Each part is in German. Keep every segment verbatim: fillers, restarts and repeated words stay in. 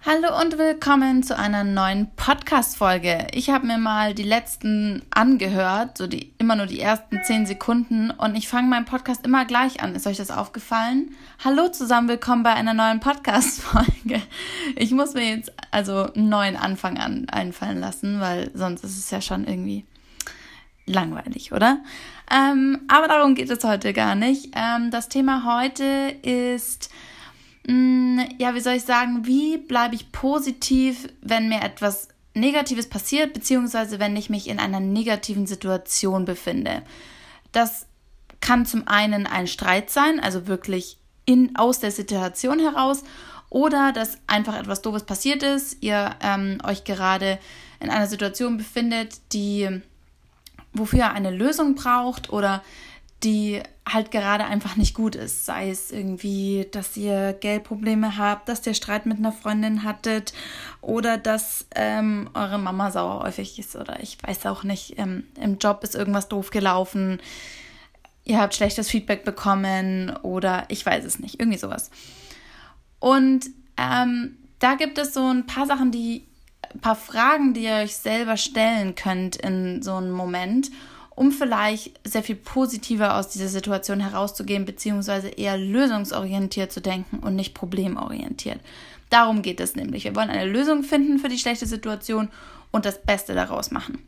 Hallo und willkommen zu einer neuen Podcast-Folge. Ich habe mir mal die letzten angehört, so die immer nur die ersten zehn Sekunden und ich fange meinen Podcast immer gleich an. Ist euch das aufgefallen? Hallo zusammen, willkommen bei einer neuen Podcast-Folge. Ich muss mir jetzt also einen neuen Anfang an, einfallen lassen, weil sonst ist es ja schon irgendwie langweilig, oder? Ähm, aber darum geht es heute gar nicht. Ähm, das Thema heute ist... Ja, wie soll ich sagen, wie bleibe ich positiv, wenn mir etwas Negatives passiert, beziehungsweise wenn ich mich in einer negativen Situation befinde. Das kann zum einen ein Streit sein, also wirklich in, aus der Situation heraus, oder dass einfach etwas Doofes passiert ist, ihr ähm, euch gerade in einer Situation befindet, die wofür ihr eine Lösung braucht oder die halt gerade einfach nicht gut ist. Sei es irgendwie, dass ihr Geldprobleme habt, dass ihr Streit mit einer Freundin hattet oder dass ähm, eure Mama saueräufig ist oder ich weiß auch nicht, ähm, im Job ist irgendwas doof gelaufen, ihr habt schlechtes Feedback bekommen oder ich weiß es nicht, irgendwie sowas. Und ähm, da gibt es so ein paar Sachen, die, ein paar Fragen, die ihr euch selber stellen könnt in so einem Moment, um vielleicht sehr viel positiver aus dieser Situation herauszugehen, beziehungsweise eher lösungsorientiert zu denken und nicht problemorientiert. Darum geht es nämlich. Wir wollen eine Lösung finden für die schlechte Situation und das Beste daraus machen.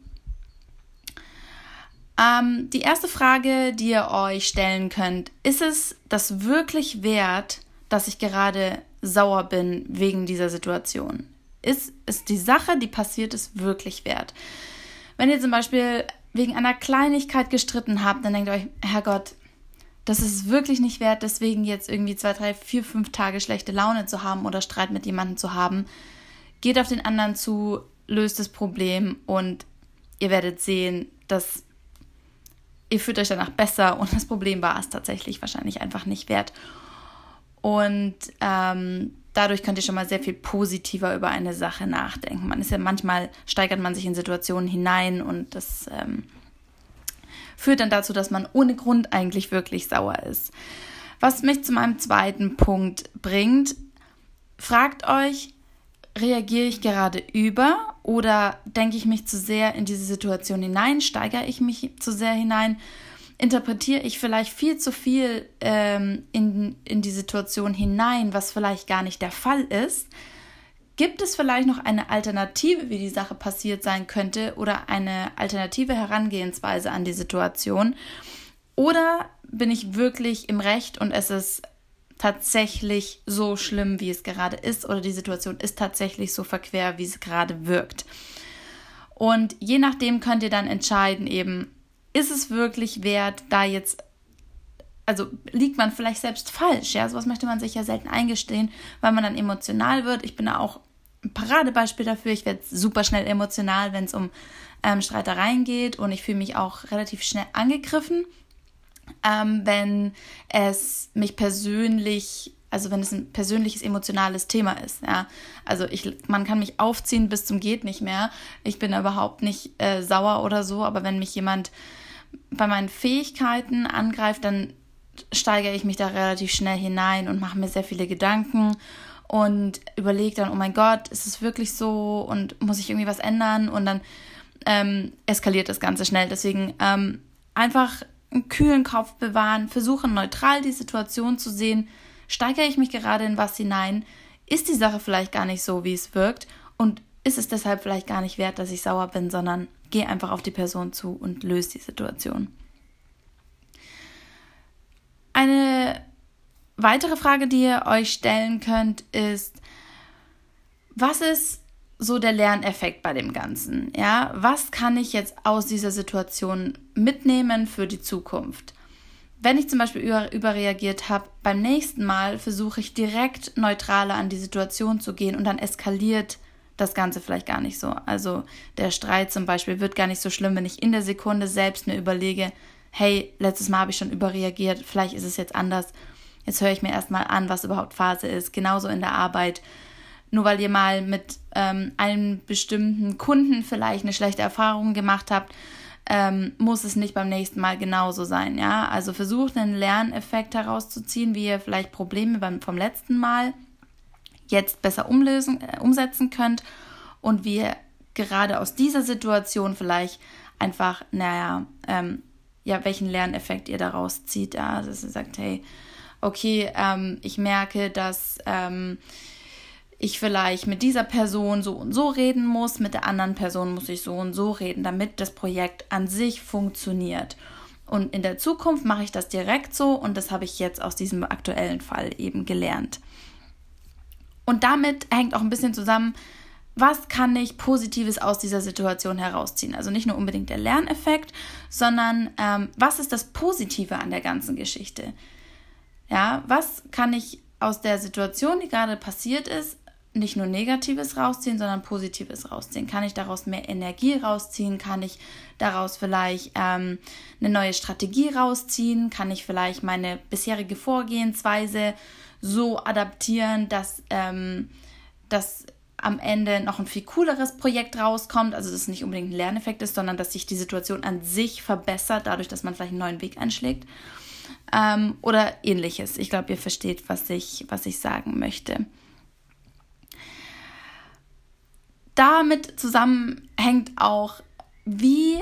Ähm, die erste Frage, die ihr euch stellen könnt, ist es das wirklich wert, dass ich gerade sauer bin wegen dieser Situation? Ist es die Sache, die passiert ist, wirklich wert? Wenn ihr zum Beispiel wegen einer Kleinigkeit gestritten habt, dann denkt ihr euch, Herrgott, das ist wirklich nicht wert, deswegen jetzt irgendwie zwei, drei, vier, fünf Tage schlechte Laune zu haben oder Streit mit jemandem zu haben. Geht auf den anderen zu, löst das Problem und ihr werdet sehen, dass ihr fühlt euch danach besser und das Problem war es tatsächlich wahrscheinlich einfach nicht wert. Und ähm, dadurch könnt ihr schon mal sehr viel positiver über eine Sache nachdenken. Man ist ja manchmal, steigert man sich in Situationen hinein und das ähm, führt dann dazu, dass man ohne Grund eigentlich wirklich sauer ist. Was mich zu meinem zweiten Punkt bringt, fragt euch, reagiere ich gerade über oder denke ich mich zu sehr in diese Situation hinein, steigere ich mich zu sehr hinein, interpretiere ich vielleicht viel zu viel ähm, in, in die Situation hinein, was vielleicht gar nicht der Fall ist? Gibt es vielleicht noch eine Alternative, wie die Sache passiert sein könnte oder eine alternative Herangehensweise an die Situation? Oder bin ich wirklich im Recht und es ist tatsächlich so schlimm, wie es gerade ist oder die Situation ist tatsächlich so verquer, wie es gerade wirkt? Und je nachdem könnt ihr dann entscheiden eben, ist es wirklich wert, da jetzt, also liegt man vielleicht selbst falsch, ja, sowas möchte man sich ja selten eingestehen, weil man dann emotional wird. Ich bin da auch ein Paradebeispiel dafür, ich werde super schnell emotional, wenn es um ähm, Streitereien geht und ich fühle mich auch relativ schnell angegriffen, ähm, wenn es mich persönlich, also wenn es ein persönliches, emotionales Thema ist, ja, also ich, man kann mich aufziehen bis zum geht nicht mehr, ich bin überhaupt nicht äh, sauer oder so, aber wenn mich jemand bei meinen Fähigkeiten angreift, dann steigere ich mich da relativ schnell hinein und mache mir sehr viele Gedanken und überlege dann, oh mein Gott, ist es wirklich so und muss ich irgendwie was ändern und dann ähm, eskaliert das Ganze schnell. Deswegen ähm, einfach einen kühlen Kopf bewahren, versuchen neutral die Situation zu sehen, steigere ich mich gerade in was hinein, ist die Sache vielleicht gar nicht so, wie es wirkt und ist es deshalb vielleicht gar nicht wert, dass ich sauer bin, sondern geh einfach auf die Person zu und löse die Situation. Eine weitere Frage, die ihr euch stellen könnt, ist, was ist so der Lerneffekt bei dem Ganzen? Ja, was kann ich jetzt aus dieser Situation mitnehmen für die Zukunft? Wenn ich zum Beispiel über, überreagiert habe, beim nächsten Mal versuche ich direkt neutraler an die Situation zu gehen und dann eskaliert das Ganze vielleicht gar nicht so. Also der Streit zum Beispiel wird gar nicht so schlimm, wenn ich in der Sekunde selbst mir überlege, hey, letztes Mal habe ich schon überreagiert, vielleicht ist es jetzt anders. Jetzt höre ich mir erstmal an, was überhaupt Phase ist. Genauso in der Arbeit. Nur weil ihr mal mit ähm, einem bestimmten Kunden vielleicht eine schlechte Erfahrung gemacht habt, ähm, muss es nicht beim nächsten Mal genauso sein. Ja? Also versucht einen Lerneffekt herauszuziehen, wie ihr vielleicht Probleme beim, vom letzten Mal jetzt besser umlösen, äh, umsetzen könnt und wie ihr gerade aus dieser Situation vielleicht einfach, naja, ähm, ja, welchen Lerneffekt ihr daraus zieht. Ja? Also dass ihr sagt, hey, okay, ähm, ich merke, dass ähm, ich vielleicht mit dieser Person so und so reden muss, mit der anderen Person muss ich so und so reden, damit das Projekt an sich funktioniert. Und in der Zukunft mache ich das direkt so und das habe ich jetzt aus diesem aktuellen Fall eben gelernt. Und damit hängt auch ein bisschen zusammen, was kann ich Positives aus dieser Situation herausziehen? Also nicht nur unbedingt der Lerneffekt, sondern ähm, was ist das Positive an der ganzen Geschichte? Ja, was kann ich aus der Situation, die gerade passiert ist, nicht nur Negatives rausziehen, sondern Positives rausziehen? Kann ich daraus mehr Energie rausziehen? Kann ich daraus vielleicht ähm, eine neue Strategie rausziehen? Kann ich vielleicht meine bisherige Vorgehensweise so adaptieren, dass ähm, das am Ende noch ein viel cooleres Projekt rauskommt, also dass es nicht unbedingt ein Lerneffekt ist, sondern dass sich die Situation an sich verbessert, dadurch, dass man vielleicht einen neuen Weg einschlägt ähm, oder ähnliches. Ich glaube, ihr versteht, was ich, was ich sagen möchte. Damit zusammenhängt auch, wie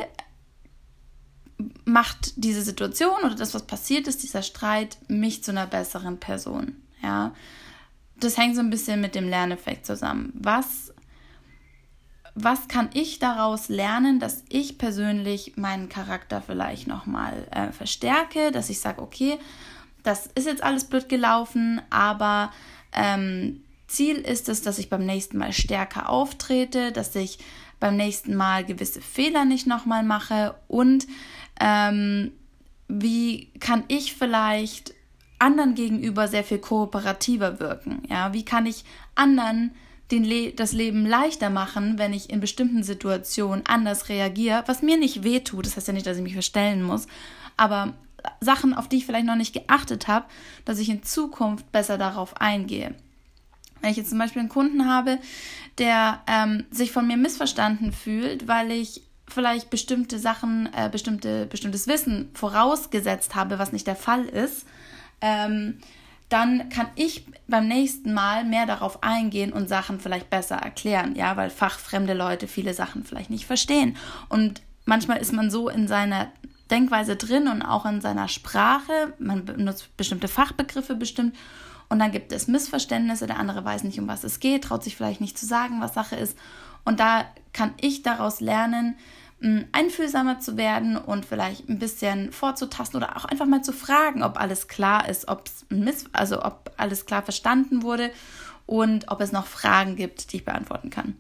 macht diese Situation oder das, was passiert ist, dieser Streit, mich zu einer besseren Person, ja. Das hängt so ein bisschen mit dem Lerneffekt zusammen. Was, was kann ich daraus lernen, dass ich persönlich meinen Charakter vielleicht nochmal äh, verstärke, dass ich sage, okay, das ist jetzt alles blöd gelaufen, aber ähm, Ziel ist es, dass ich beim nächsten Mal stärker auftrete, dass ich beim nächsten Mal gewisse Fehler nicht nochmal mache und ähm, wie kann ich vielleicht anderen gegenüber sehr viel kooperativer wirken. Ja, wie kann ich anderen den Le- das Leben leichter machen, wenn ich in bestimmten Situationen anders reagiere, was mir nicht wehtut. Das heißt ja nicht, dass ich mich verstellen muss, aber Sachen, auf die ich vielleicht noch nicht geachtet habe, dass ich in Zukunft besser darauf eingehe. Wenn ich jetzt zum Beispiel einen Kunden habe, der ähm, sich von mir missverstanden fühlt, weil ich vielleicht bestimmte Sachen, äh, bestimmte, bestimmtes Wissen vorausgesetzt habe, was nicht der Fall ist, Ähm, dann kann ich beim nächsten Mal mehr darauf eingehen und Sachen vielleicht besser erklären, ja, weil fachfremde Leute viele Sachen vielleicht nicht verstehen. Und manchmal ist man so in seiner Denkweise drin und auch in seiner Sprache, man benutzt bestimmte Fachbegriffe bestimmt und dann gibt es Missverständnisse, der andere weiß nicht, um was es geht, traut sich vielleicht nicht zu sagen, was Sache ist. Und da kann ich daraus lernen, einfühlsamer zu werden und vielleicht ein bisschen vorzutasten oder auch einfach mal zu fragen, ob alles klar ist, ob's miss- also ob alles klar verstanden wurde und ob es noch Fragen gibt, die ich beantworten kann.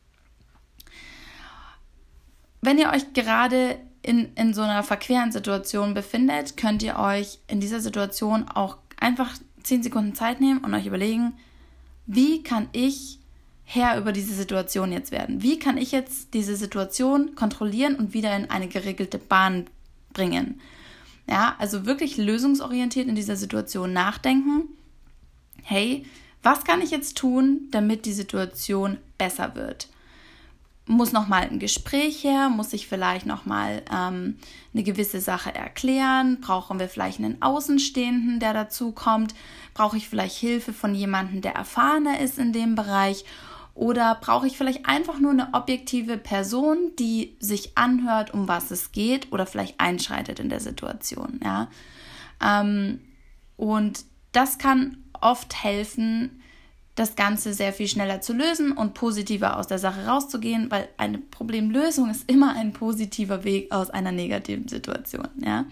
Wenn ihr euch gerade in, in so einer verqueren Situation befindet, könnt ihr euch in dieser Situation auch einfach zehn Sekunden Zeit nehmen und euch überlegen, wie kann ich Herr über diese Situation jetzt werden? Wie kann ich jetzt diese Situation kontrollieren und wieder in eine geregelte Bahn bringen? Ja, also wirklich lösungsorientiert in dieser Situation nachdenken. Hey, was kann ich jetzt tun, damit die Situation besser wird? Muss nochmal ein Gespräch her? Muss ich vielleicht nochmal ähm, eine gewisse Sache erklären? Brauchen wir vielleicht einen Außenstehenden, der dazu kommt? Brauche ich vielleicht Hilfe von jemandem, der erfahrener ist in dem Bereich? Oder brauche ich vielleicht einfach nur eine objektive Person, die sich anhört, um was es geht oder vielleicht einschreitet in der Situation, ja? Ähm, und das kann oft helfen, das Ganze sehr viel schneller zu lösen und positiver aus der Sache rauszugehen, weil eine Problemlösung ist immer ein positiver Weg aus einer negativen Situation, ja?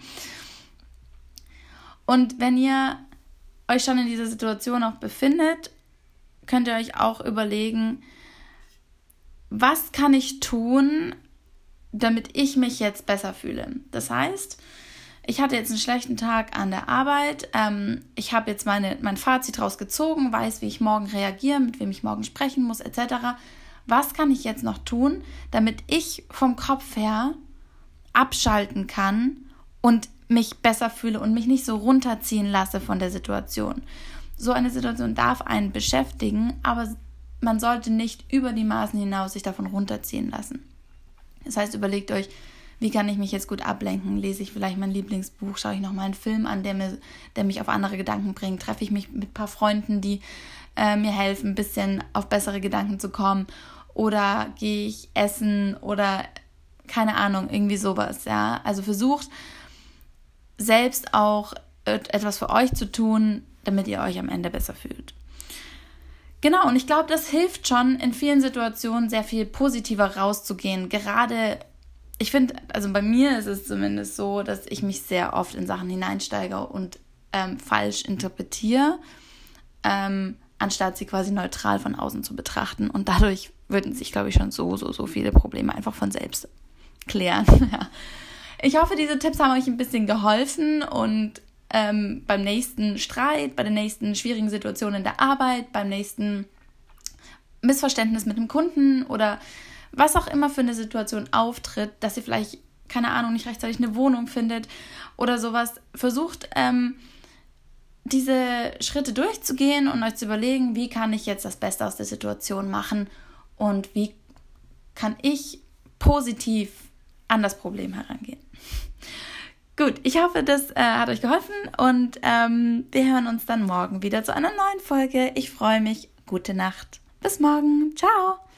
Und wenn ihr euch schon in dieser Situation auch befindet, könnt ihr euch auch überlegen, was kann ich tun, damit ich mich jetzt besser fühle. Das heißt, ich hatte jetzt einen schlechten Tag an der Arbeit, ähm, ich habe jetzt meine, mein Fazit draus gezogen, weiß, wie ich morgen reagiere, mit wem ich morgen sprechen muss, et cetera. Was kann ich jetzt noch tun, damit ich vom Kopf her abschalten kann und mich besser fühle und mich nicht so runterziehen lasse von der Situation? So eine Situation darf einen beschäftigen, aber man sollte nicht über die Maßen hinaus sich davon runterziehen lassen. Das heißt, überlegt euch, wie kann ich mich jetzt gut ablenken? Lese ich vielleicht mein Lieblingsbuch? Schaue ich nochmal einen Film an, der, mir, der mich auf andere Gedanken bringt? Treffe ich mich mit ein paar Freunden, die äh, mir helfen, ein bisschen auf bessere Gedanken zu kommen? Oder gehe ich essen oder keine Ahnung, irgendwie sowas, ja. Also versucht selbst auch etwas für euch zu tun, damit ihr euch am Ende besser fühlt. Genau, und ich glaube, das hilft schon, in vielen Situationen sehr viel positiver rauszugehen. Gerade, ich finde, also bei mir ist es zumindest so, dass ich mich sehr oft in Sachen hineinsteige und ähm, falsch interpretiere, ähm, anstatt sie quasi neutral von außen zu betrachten. Und dadurch würden sich, glaube ich, schon so, so, so viele Probleme einfach von selbst klären. Ja. Ich hoffe, diese Tipps haben euch ein bisschen geholfen und ähm, beim nächsten Streit, bei der nächsten schwierigen Situation in der Arbeit, beim nächsten Missverständnis mit dem Kunden oder was auch immer für eine Situation auftritt, dass ihr vielleicht, keine Ahnung, nicht rechtzeitig eine Wohnung findet oder sowas, versucht, ähm, diese Schritte durchzugehen und euch zu überlegen, wie kann ich jetzt das Beste aus der Situation machen und wie kann ich positiv an das Problem herangehen. Gut, ich hoffe, das äh, hat euch geholfen und ähm, wir hören uns dann morgen wieder zu einer neuen Folge. Ich freue mich. Gute Nacht. Bis morgen. Ciao.